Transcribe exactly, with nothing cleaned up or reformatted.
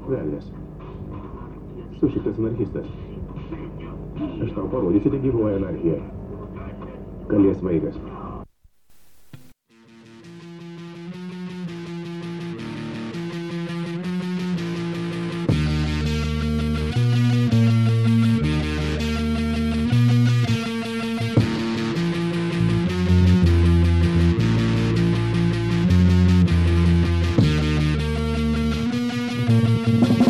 Veljas. Что šitas anarchistas? Aš tau parodysiu, tai gyvoja anarchija. Kalės vaikas. Thank you.